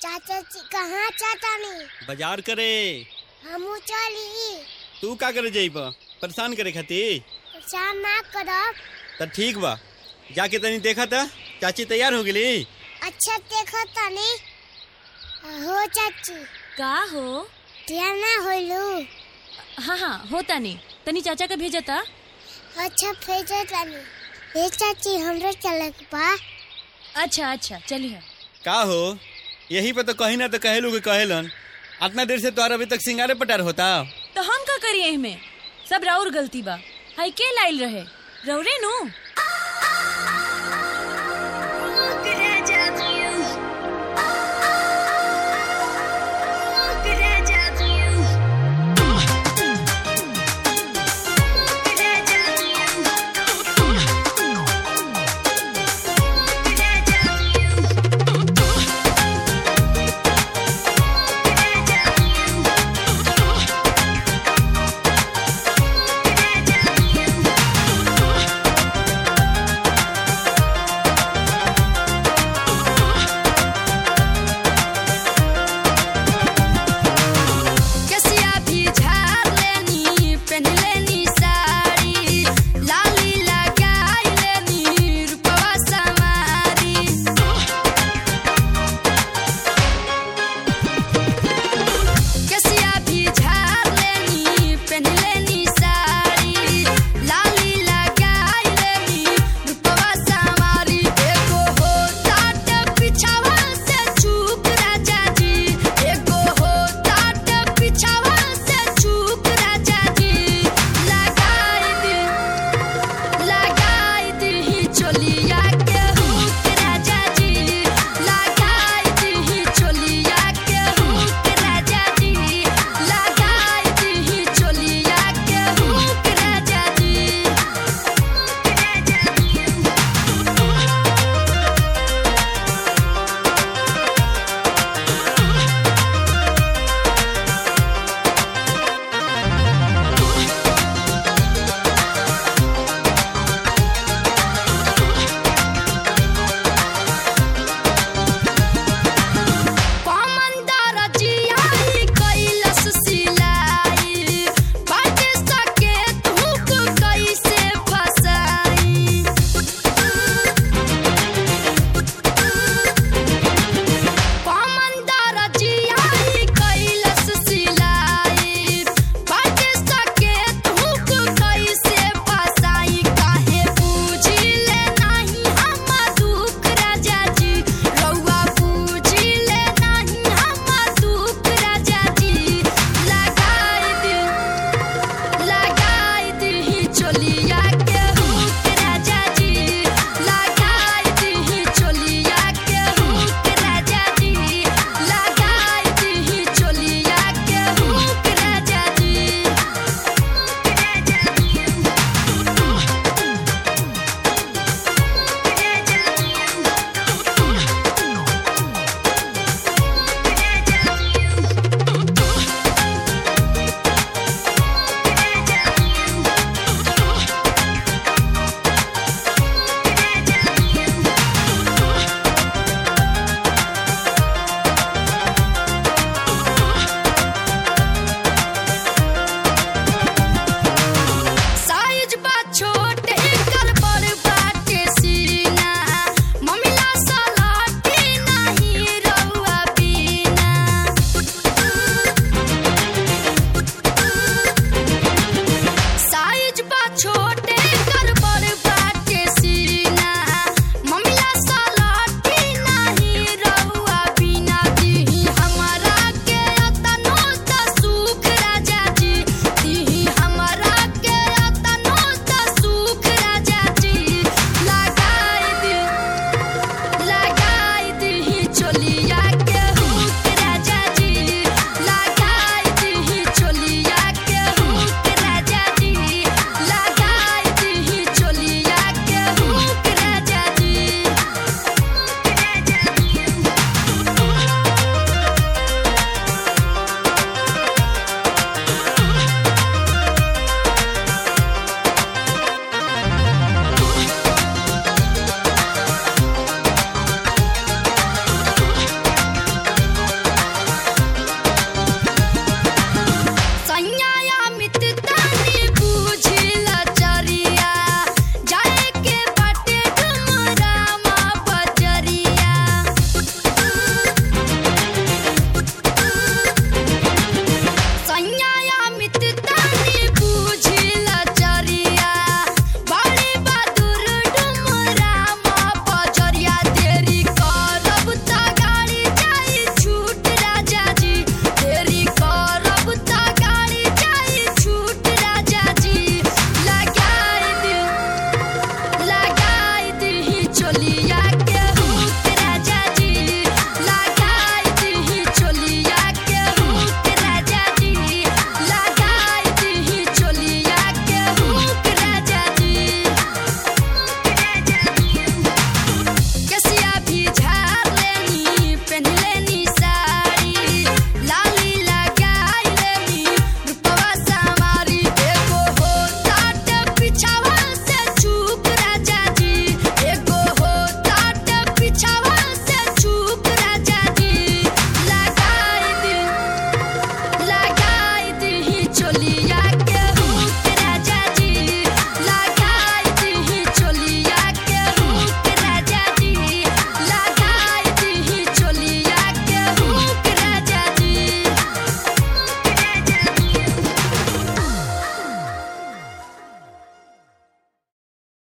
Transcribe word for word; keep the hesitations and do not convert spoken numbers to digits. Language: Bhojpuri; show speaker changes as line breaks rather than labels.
चाचा जी कहाँ चाचा नहीं
बाजार करे।
हमू चली।
तू का करे जाइब परेशान करे खातिर?
परेशान ना करब।
तो ठीक बा, जाके तनी देखा था चाची तैयार हो गई।
अच्छा देखो तनी हो चाची।
का हो?
तैयार ना होलू?
हाँ हाँ होता नहीं, तनी चाचा का भेजा था।
अच्छा भेजो तनी। ये चाची हमरे चले के बा।
अच्छा अच्छा चलिए।
का हो यही पे तो कहीं ना तो कहेलू के कहेलन इतना देर से तो अभी तक सिंगारे पटार होता।
तो हम का करिए इनमें? सब राउर गलती बा। हाई के लाइल रहे रौरे नु।